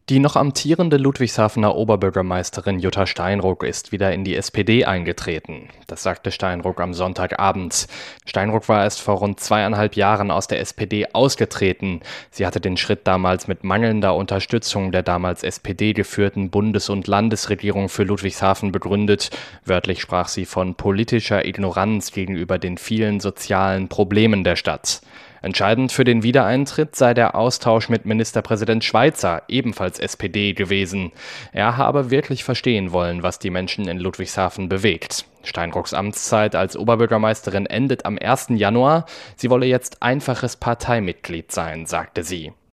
Die noch amtierende Ludwigshafener Oberbürgermeisterin Jutta Steinruck ist wieder in die SPD eingetreten. Das sagte Steinruck am Sonntagabend. Steinruck war erst vor rund 2,5 Jahren aus der SPD ausgetreten. Sie hatte den Schritt damals mit mangelnder Unterstützung der damals SPD geführten Bundes- und Landesregierung für Ludwigshafen begründet. Wörtlich sprach sie von politischer Ignoranz gegenüber den vielen sozialen Problemen der Stadt. Entscheidend für den Wiedereintritt sei der Austausch mit Ministerpräsident Schweizer, ebenfalls SPD, gewesen. Er habe wirklich verstehen wollen, was die Menschen in Ludwigshafen bewegt. Steinrucks Amtszeit als Oberbürgermeisterin endet am 1. Januar. Sie wolle jetzt einfaches Parteimitglied sein, sagte sie.